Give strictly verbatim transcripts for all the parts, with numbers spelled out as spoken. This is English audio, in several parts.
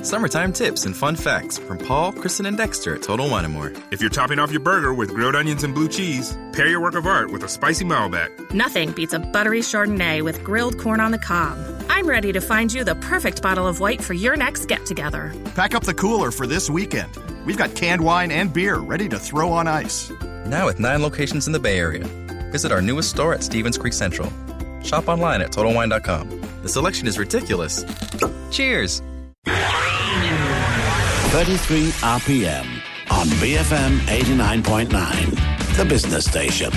Summertime tips and fun facts from Paul, Kristen, and Dexter at Total Wine and More. If you're topping off your burger with grilled onions and blue cheese, pair your work of art with a spicy Malbec. Nothing beats a buttery Chardonnay with grilled corn on the cob. I'm ready to find you the perfect bottle of white for your next get-together. Pack up the cooler for this weekend. We've got canned wine and beer ready to throw on ice. Now with nine locations in the Bay Area. Visit our newest store at Stevens Creek Central. Shop online at Total Wine dot com. The selection is ridiculous. Cheers! thirty-three R P M on B F M eighty-nine point nine, the business station.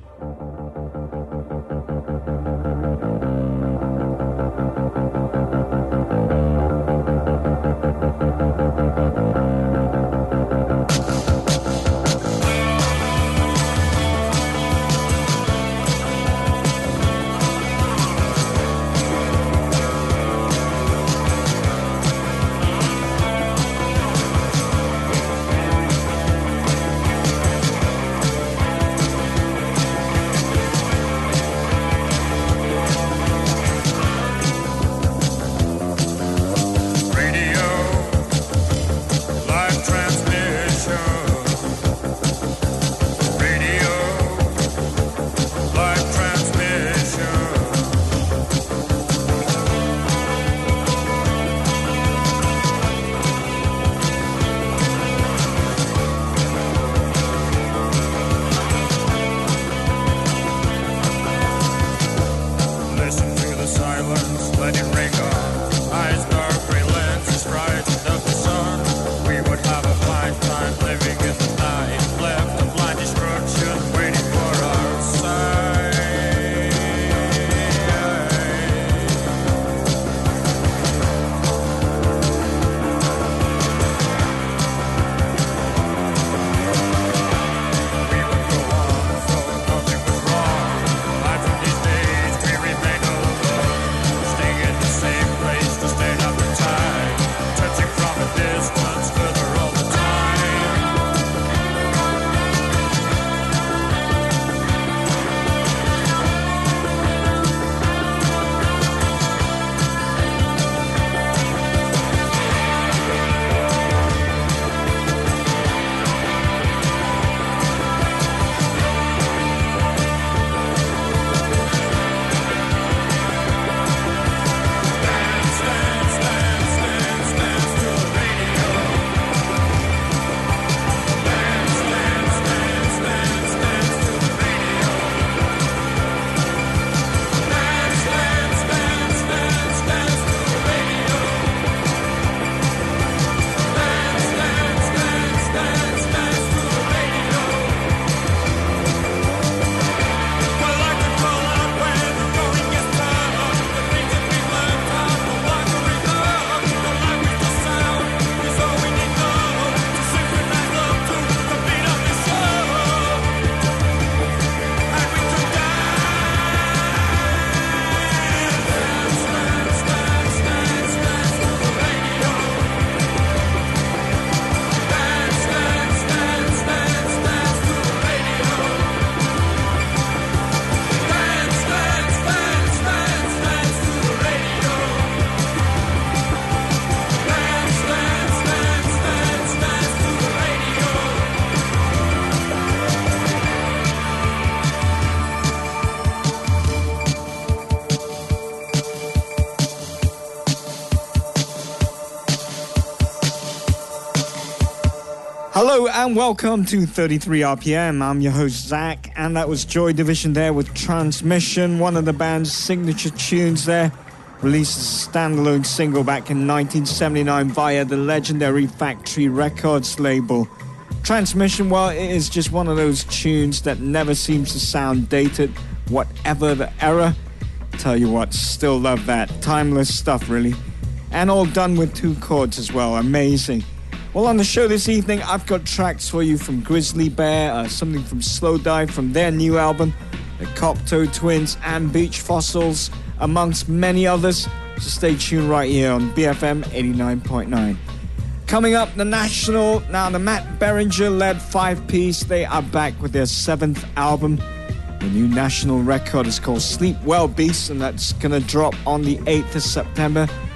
Hello and welcome to thirty-three R P M. I'm your host Zach, and that was Joy Division there with Transmission, one of the band's signature tunes there, released as a standalone single back in nineteen seventy-nine via the legendary Factory Records label. Transmission, well, it is just one of those tunes that never seems to sound dated, whatever the era. Tell you what, still love that. Timeless stuff, really. And all done with two chords as well. Amazing. Well, on the show this evening, I've got tracks for you from Grizzly Bear, uh, something from Slowdive from their new album, the Cocteau Twins and Beach Fossils, amongst many others. So stay tuned right here on B F M eighty-nine point nine. Coming up, The National. Now, the Matt Berringer-led five-piece, they are back with their seventh album. The new National record is called Sleep Well Beast, and that's going to drop on the eighth of September.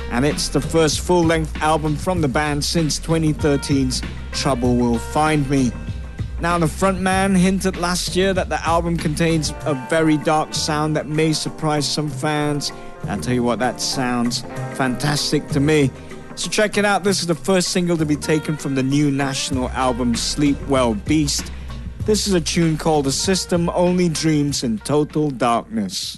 and it's the first full-length album from the band since twenty thirteen's Trouble Will Find Me. Now, the frontman hinted last year that the album contains a very dark sound that may surprise some fans. I'll tell you what, that sounds fantastic to me. So check it out. This is the first single to be taken from the new national album Sleep Well Beast. This is a tune called The System Only Dreams in Total Darkness.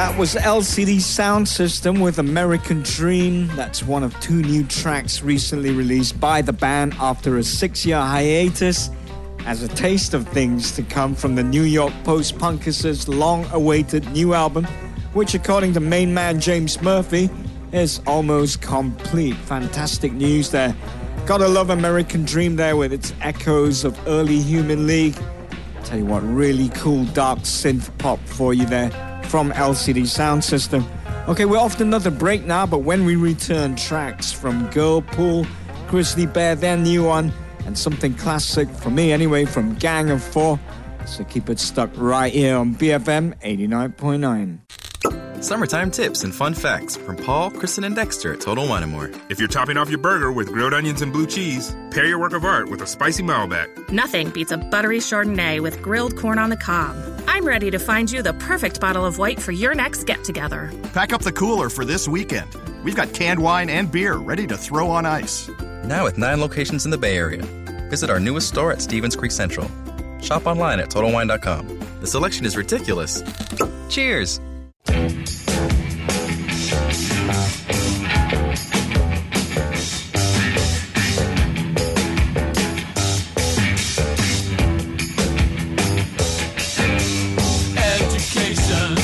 That was L C D Sound System with American Dream. That's one of two new tracks recently released by the band after a six-year hiatus, as a taste of things to come from the New York post-punkers' long-awaited new album, which according to main man James Murphy is almost complete. Fantastic news there. Gotta love American Dream there with its echoes of early Human League. Tell you what, really cool dark synth pop for you there from L C D Sound System. Okay, we're off to another break now, but when we return, tracks from Girlpool, Grizzly Bear, their new one, and something classic, for me anyway, from Gang of Four. So keep it stuck right here on B F M eighty-nine point nine. Summertime tips and fun facts from Paul, Kristen, and Dexter at Total Wine and More. If you're topping off your burger with grilled onions and blue cheese, pair your work of art with a spicy Malbec. Nothing beats a buttery Chardonnay with grilled corn on the cob. I'm ready to find you the perfect bottle of white for your next get-together. Pack up the cooler for this weekend. We've got canned wine and beer ready to throw on ice. Now with nine locations in the Bay Area. Visit our newest store at Stevens Creek Central. Shop online at Total Wine dot com. The selection is ridiculous. Cheers! Education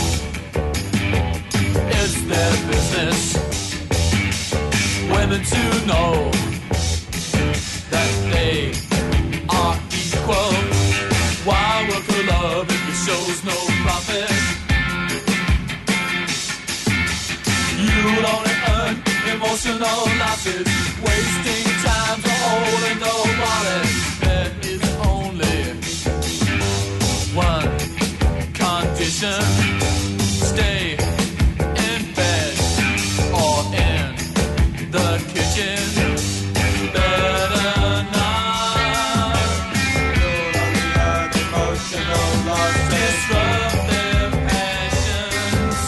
is their business. Women to know that they are equal. Why work for love if it shows no profit? You'll only earn emotional losses, wasting time to hold in no wallet. There is only one condition: stay in bed or in the kitchen. Better not. Emotional losses disrupt their passions.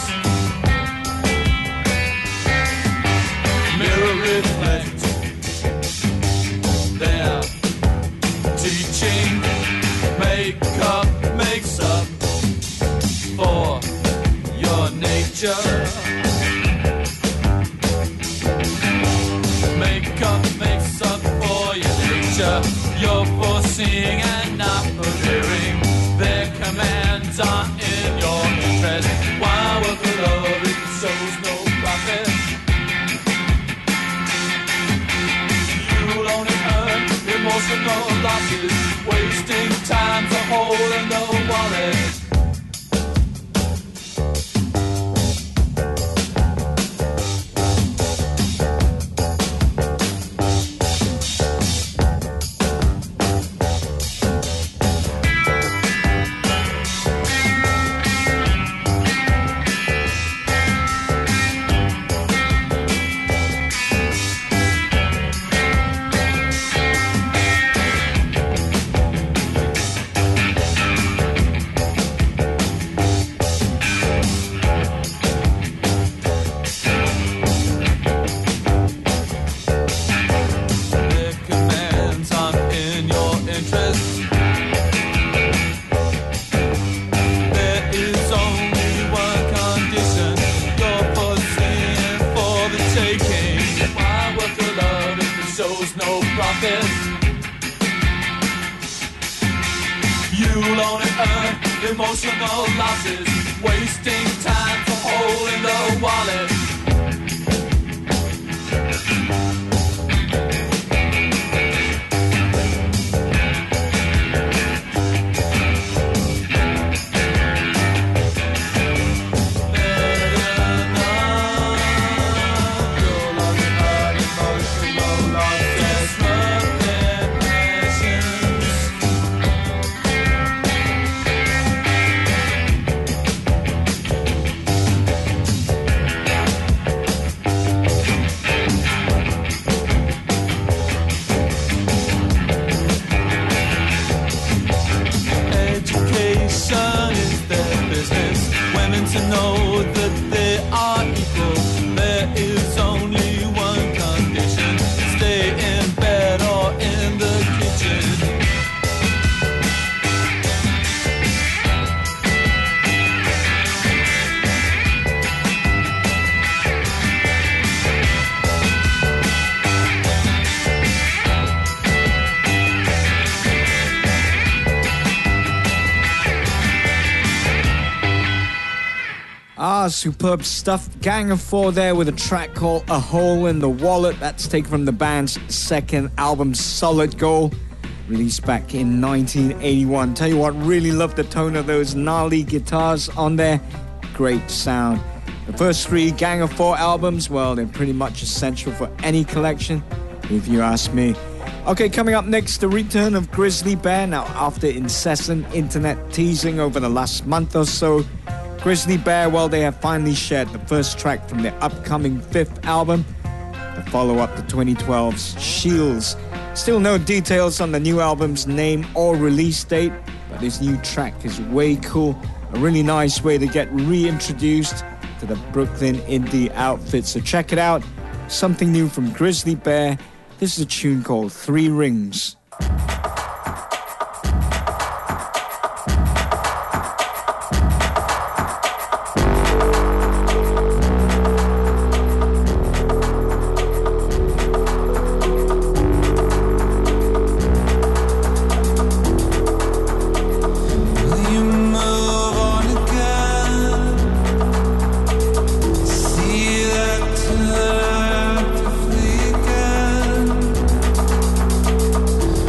Mirror reflect their teaching. Makeup makes up for your nature. Makeup makes up for your nature. You're foreseeing and not hearing. Their commands are in your interest. Why work for love if it shows no profit? You'll only earn emotional losses, wasting time to hold in the wallet. You'll only earn emotional losses, wasting time for holding the wallet. guitar, superb stuff. Gang of Four there with a track called A Hole in the Wallet. That's taken from the band's second album, Solid Gold, released back in nineteen eighty-one. Tell you what, really love the tone of those gnarly guitars on there. Great sound. The first three Gang of Four albums, well, they're pretty much essential for any collection, if you ask me. Okay, coming up next, the return of Grizzly Bear. Now, after incessant internet teasing over the last month or so, Grizzly Bear, well, they have finally shared the first track from their upcoming fifth album, the follow-up to twenty twelve's Shields. Still no details on the new album's name or release date, but this new track is way cool. A really nice way to get reintroduced to the Brooklyn indie outfit. So check it out. Something new from Grizzly Bear. This is a tune called Three Rings. Tonight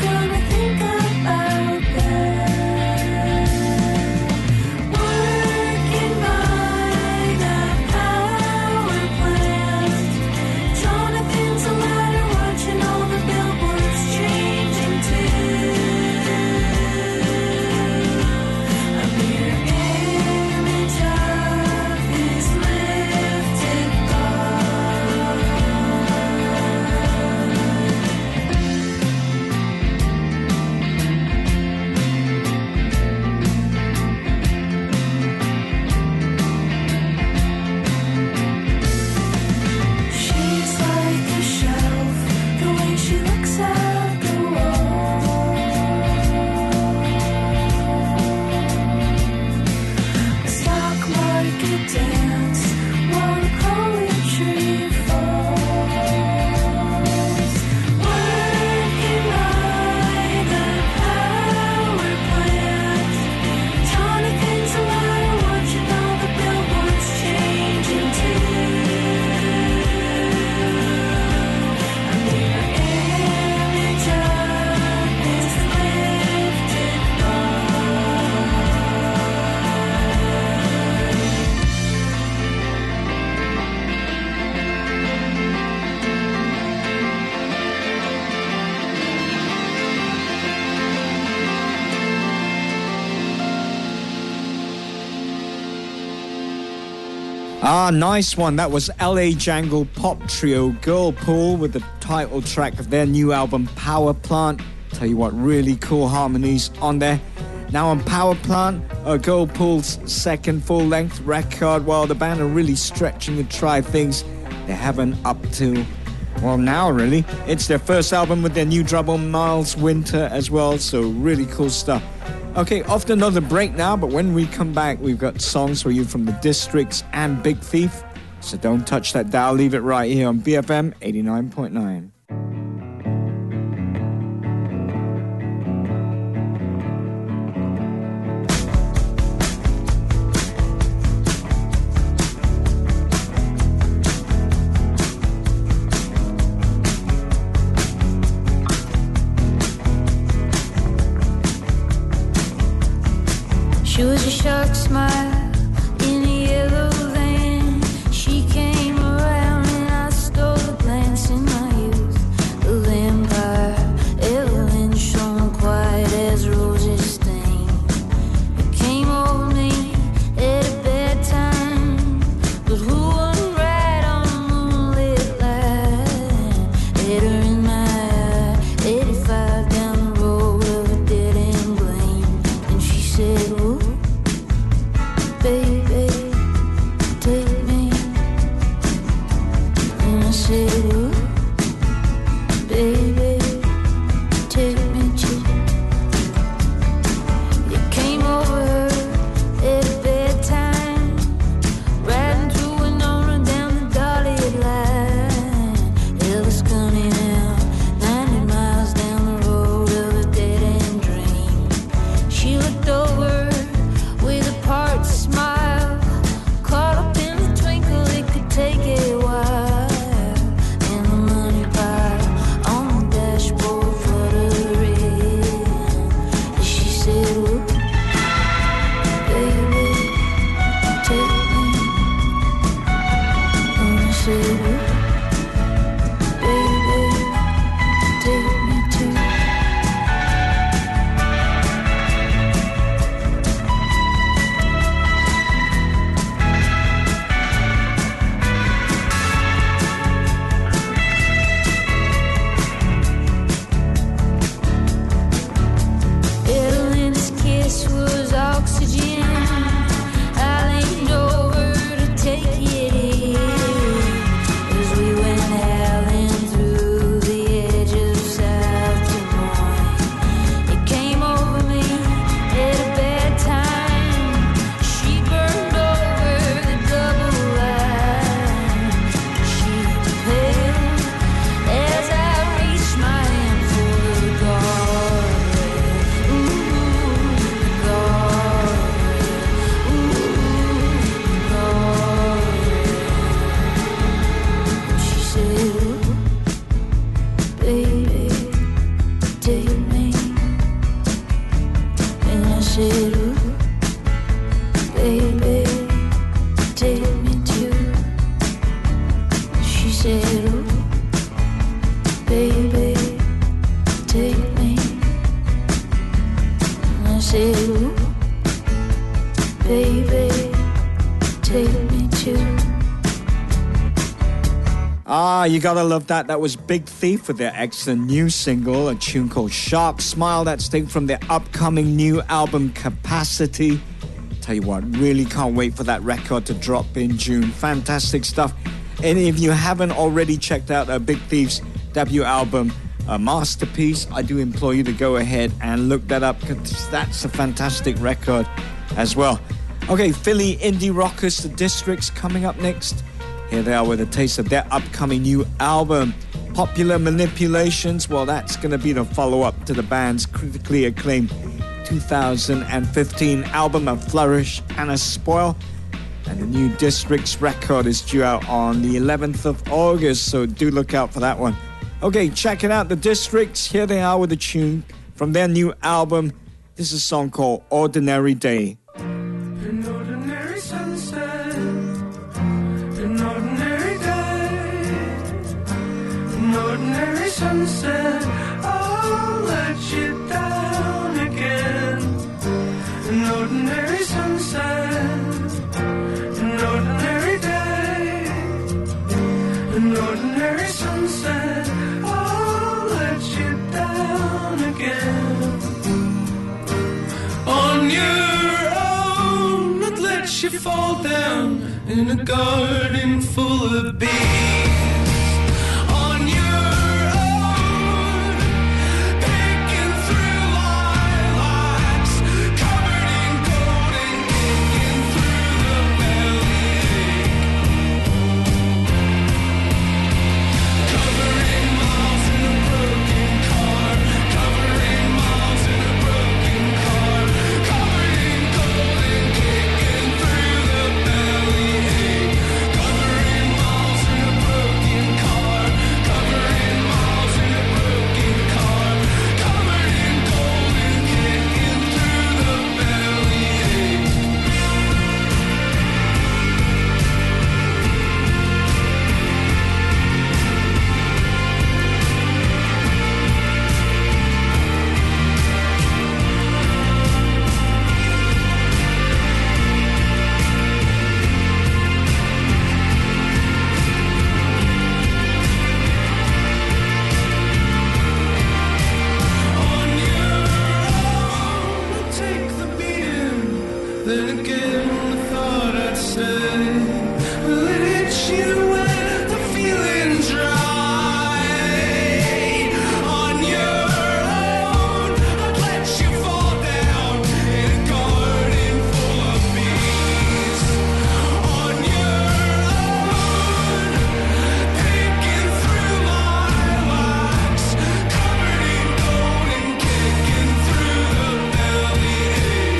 Ah, nice one. That was L A Jangle pop trio Girlpool with the title track of their new album Power Plant. Tell you what, really cool harmonies on there. Now on Power Plant, uh, Girlpool's second full-length record, while the band are really stretching to try things they haven't up to, well, now really. It's their first album with their new drummer Miles Winter as well, so really cool stuff. Okay, off to another break now, but when we come back, we've got songs for you from The Districts and Big Thief. So don't touch that dial, leave it right here on B F M eighty-nine point nine. She was a shark smile in a yellow van. She came around and I stole a glance in my youth. The vampire, Evelyn, shone quiet as roses stain. It came over me at a bad time, but who wouldn't ride on a moonlit line? Had her in my eye, eighty-five down the road of a dead-end blame. And she said, "Whoa." said, ooh, baby, take me to. She said, ooh, baby, take me. And I said, ooh, baby, take me to. Ah, you gotta love that. That was Big Thief with their excellent new single, a tune called Sharp Smile. That's taken from their upcoming new album, Capacity. Tell you what, really can't wait for that record to drop in June. Fantastic stuff. And if you haven't already checked out uh, Big Thief's debut album, a masterpiece, I do implore you to go ahead and look that up, because that's a fantastic record as well. Okay, Philly indie rockers, The Districts, coming up next. Here they are with a taste of their upcoming new album, Popular Manipulations. Well, that's going to be the follow-up to the band's critically acclaimed two thousand fifteen album, A Flourish and a Spoil. And the new Districts record is due out on the eleventh of August, so do look out for that one. Okay, check it out, The Districts. Here they are with a tune from their new album. This is a song called Ordinary Day. An ordinary sunset, an ordinary day, an ordinary sunset, I'll let you down again. An ordinary sunset, an ordinary day, an ordinary sunset, I'll let you down again. On your own, I'd let you fall down in a garden full of bees. On your own, picking through lilacs, covered in gold and kicking through the bellyache. Covering miles in a broken car, covering miles in a broken car, covered in gold and kicking through the bellyache. Covering miles in a broken car, covering miles in a broken car, covered in gold and kicking through the bellyache. On your own, take the beating. Then again, I thought I'd say, let it hit you when the feeling's right. On your own, I'd let you fall down in a garden full of bees. On your own, picking through lilacs, covered in gold and kicking through the bellyache.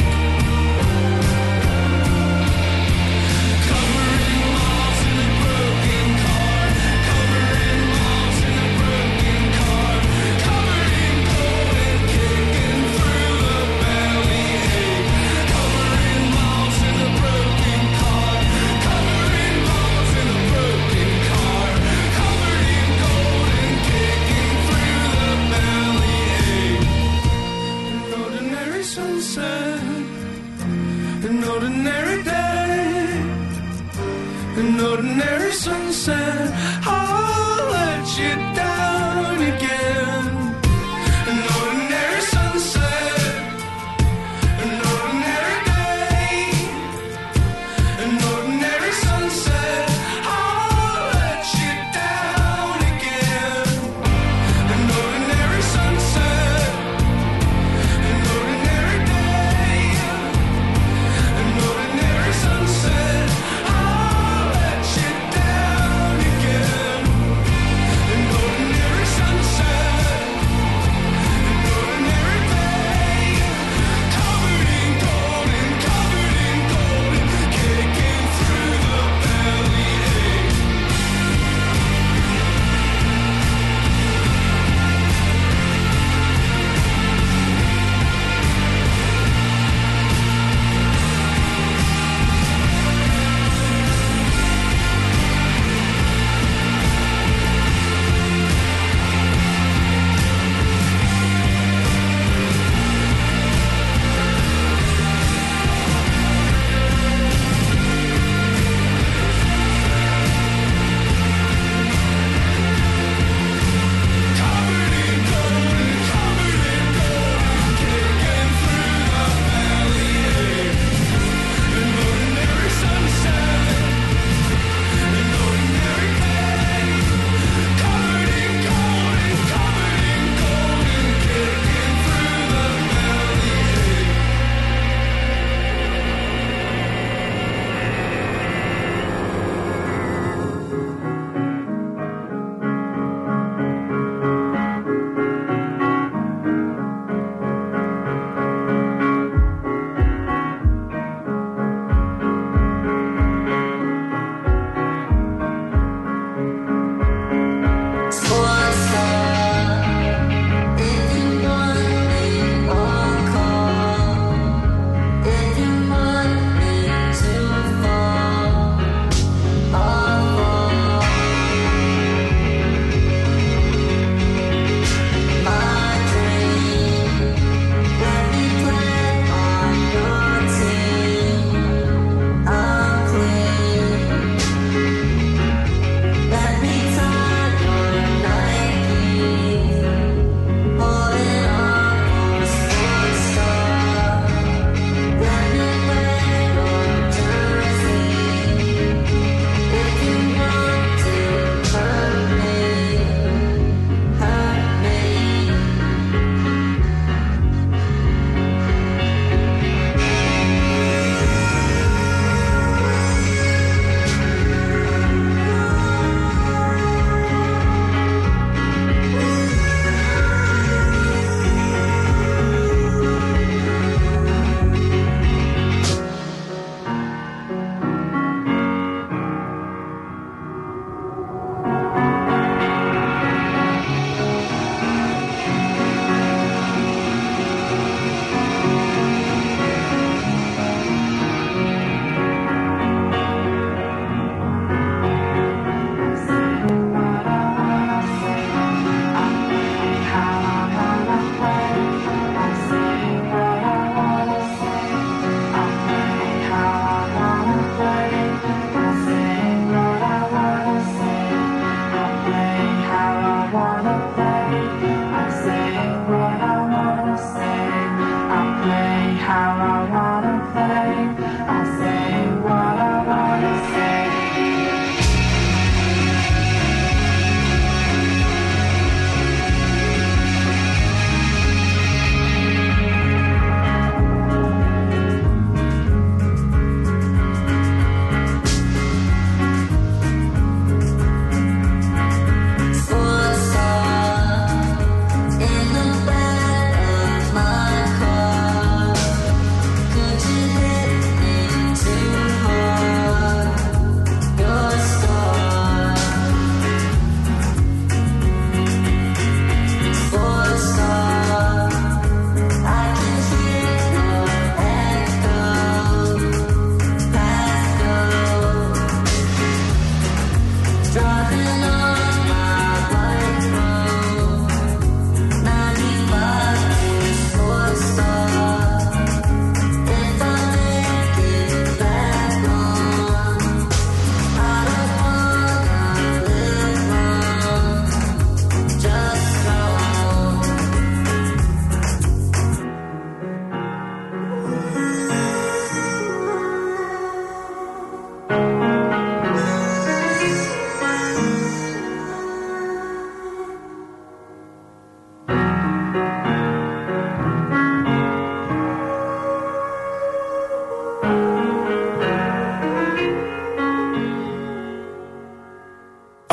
Covering miles in a broken car, covering miles in a broken car, covered in gold and kicking through the bellyache. Covering miles in a broken car, covering miles in a broken car, covered in gold and kicking through the bellyache. An ordinary sunset, an ordinary day, an ordinary sunset, I'll let you down again. An ordinary sunset, an ordinary day, an ordinary sunset, I'll let you down again. An ordinary sunset, an ordinary day, an ordinary sunset, I'll let you down again. An ordinary sunset.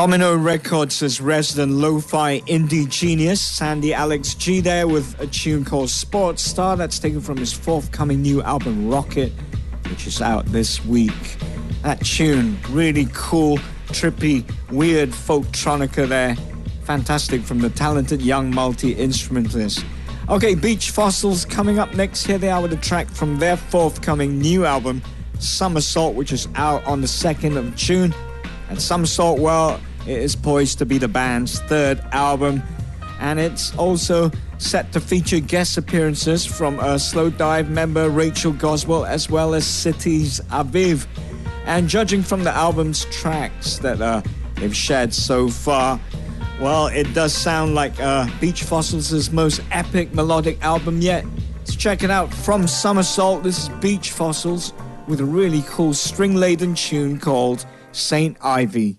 Domino Records' resident lo-fi indie genius, Sandy Alex G there with a tune called Sports Star that's taken from his forthcoming new album Rocket, which is out this week. That tune, really cool, trippy, weird folktronica there. Fantastic from the talented young multi-instrumentalist. Okay, Beach Fossils coming up next. Here they are with a track from their forthcoming new album, Somersault, which is out on the second of June. And Somersault, well, it is poised to be the band's third album. And it's also set to feature guest appearances from a Slow Dive member, Rachel Goswell, as well as Cities Aviv. And judging from the album's tracks that uh, they've shared so far, well, it does sound like uh, Beach Fossils' most epic melodic album yet. So check it out. From Somersault, this is Beach Fossils with a really cool string-laden tune called Saint Ivy.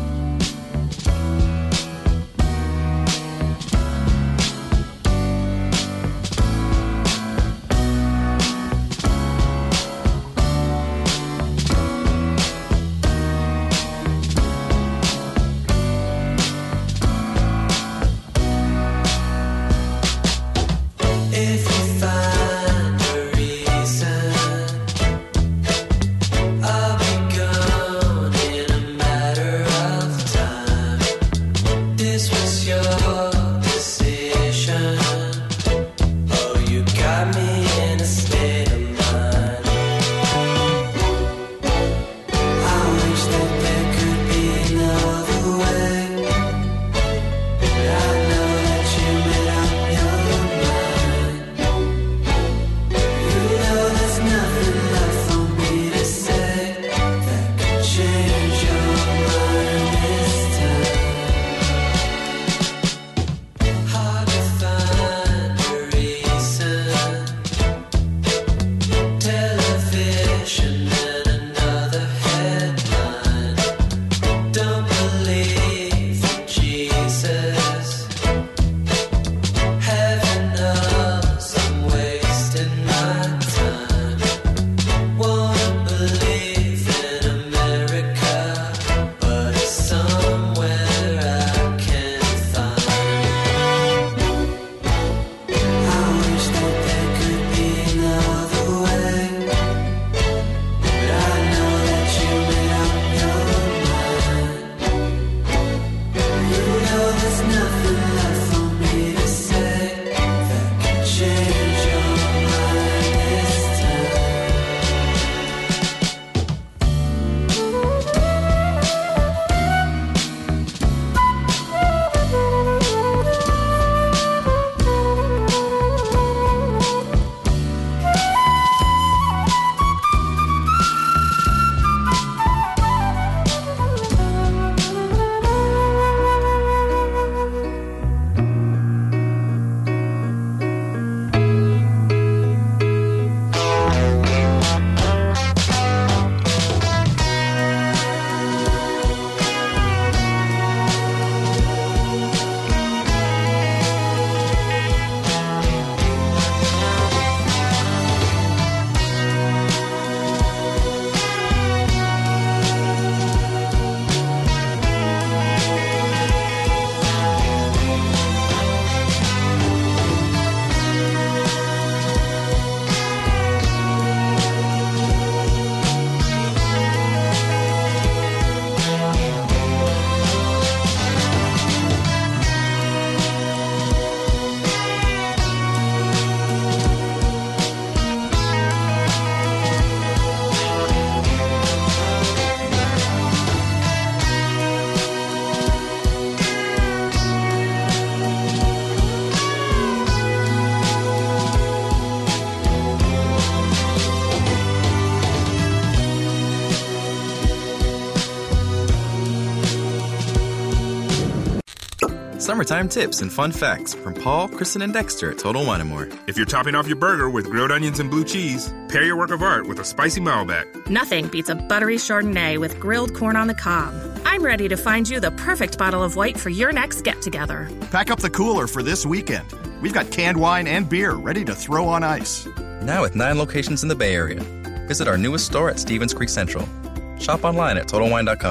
Summertime tips and fun facts from Paul, Kristen, and Dexter at Total Wine and More. If you're topping off your burger with grilled onions and blue cheese, pair your work of art with a spicy Malbec. Nothing beats a buttery Chardonnay with grilled corn on the cob. I'm ready to find you the perfect bottle of white for your next get-together. Pack up the cooler for this weekend. We've got canned wine and beer ready to throw on ice. Now with nine locations in the Bay Area. Visit our newest store at Stevens Creek Central. Shop online at Total Wine dot com.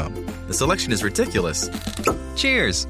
The selection is ridiculous. Cheers!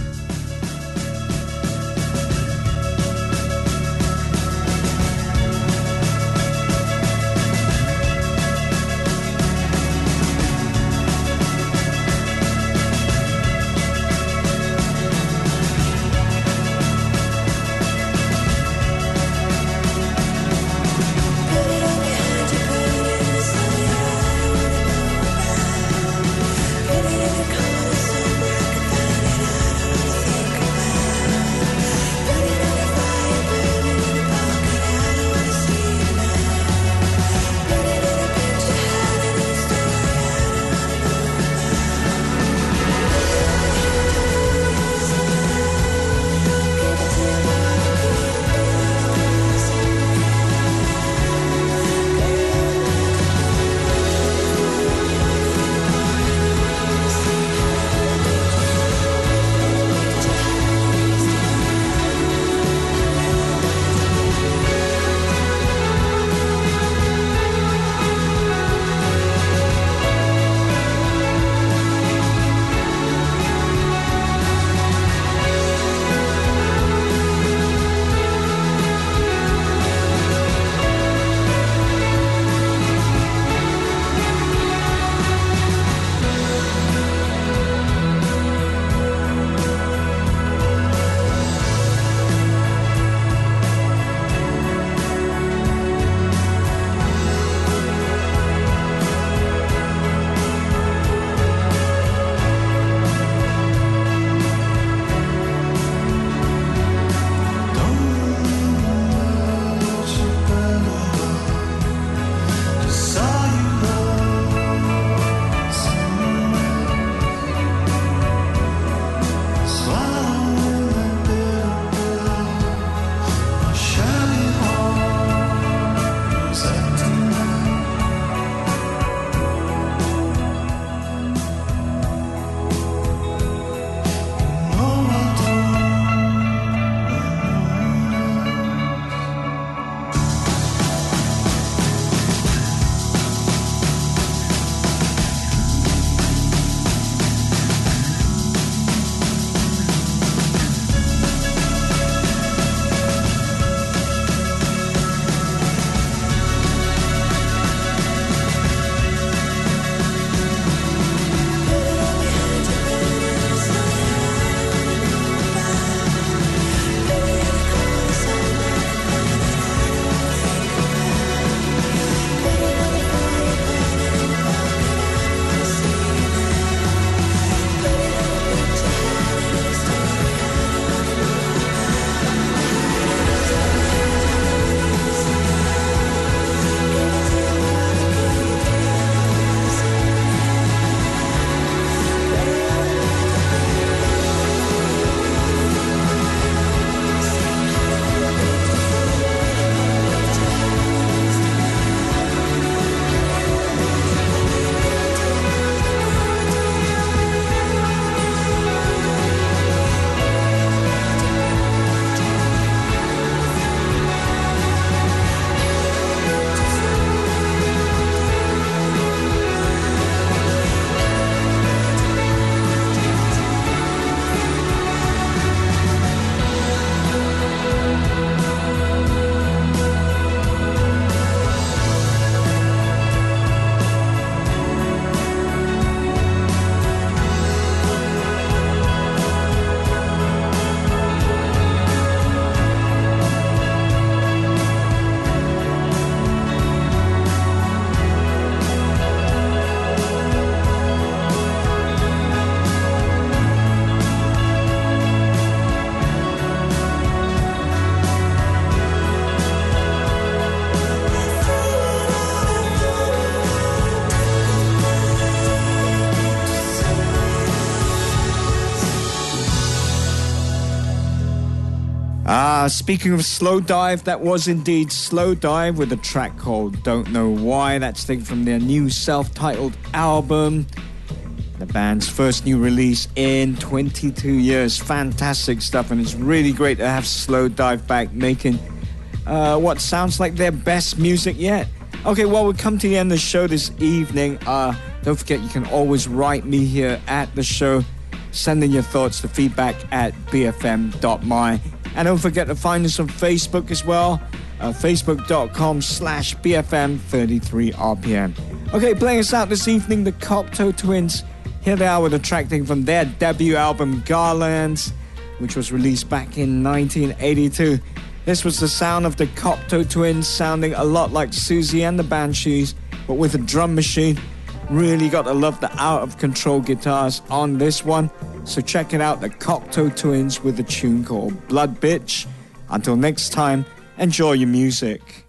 Uh, speaking of Slow Dive, that was indeed Slow Dive with a track called Don't Know Why. That's taken from their new self-titled album, the band's first new release in twenty-two years. Fantastic stuff, and it's really great to have Slow Dive back making uh, what sounds like their best music yet. Okay, well, we've come to the end of the show this evening. Uh, Don't forget, you can always write me here at the show. Send in your thoughts to feedback at b f m dot m y. And don't forget to find us on Facebook as well. Uh, Facebook.com slash BFM33RPM. Okay, playing us out this evening, the Cocteau Twins. Here they are with a track taken from their debut album, Garlands, which was released back in nineteen eighty-two. This was the sound of the Cocteau Twins, sounding a lot like Susie and the Banshees, but with a drum machine. Really got to love the out-of-control guitars on this one. So check it out, the Cocteau Twins with a tune called Blood Bitch. Until next time, enjoy your music.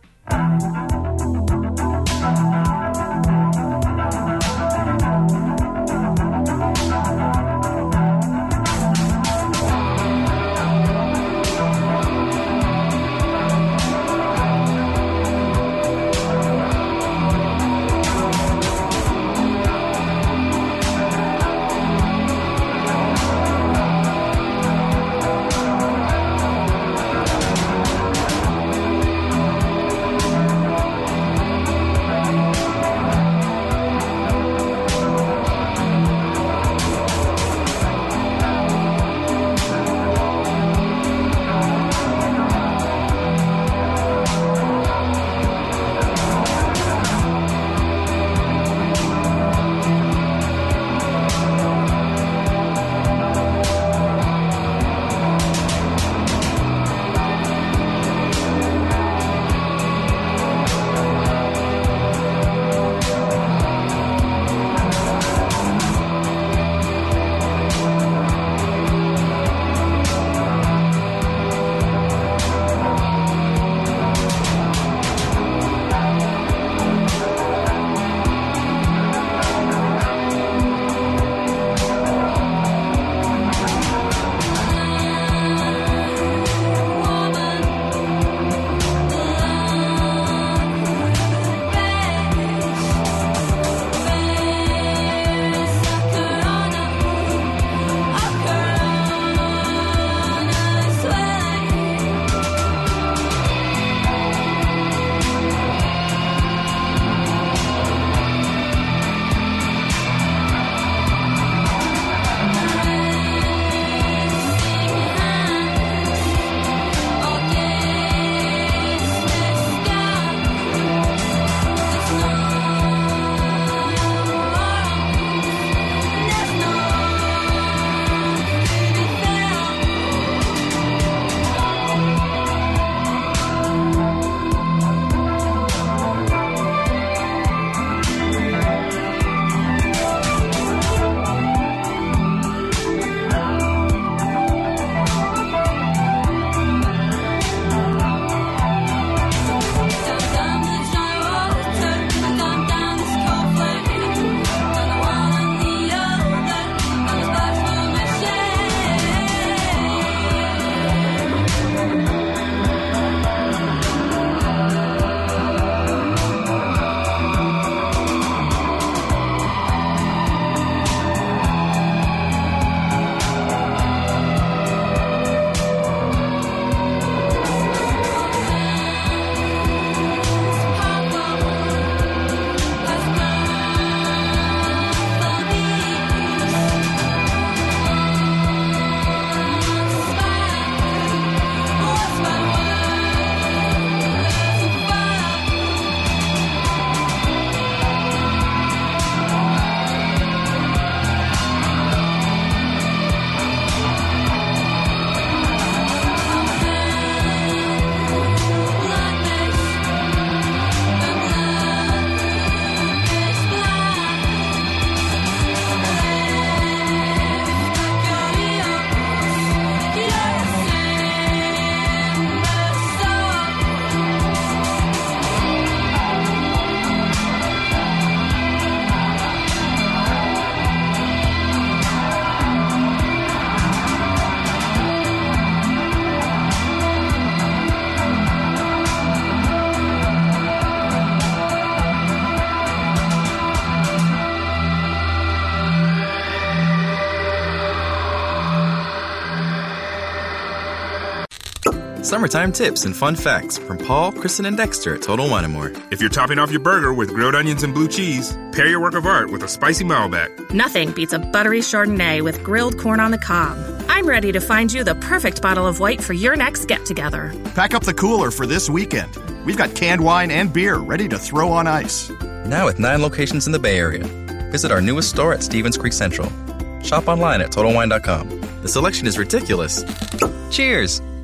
Summertime tips and fun facts from Paul, Kristen, and Dexter at Total Wine and More. If you're topping off your burger with grilled onions and blue cheese, pair your work of art with a spicy Malbec. Nothing beats a buttery Chardonnay with grilled corn on the cob. I'm ready to find you the perfect bottle of white for your next get-together. Pack up the cooler for this weekend. We've got canned wine and beer ready to throw on ice. Now with nine locations in the Bay Area. Visit our newest store at Stevens Creek Central. Shop online at Total Wine dot com. The selection is ridiculous. Cheers!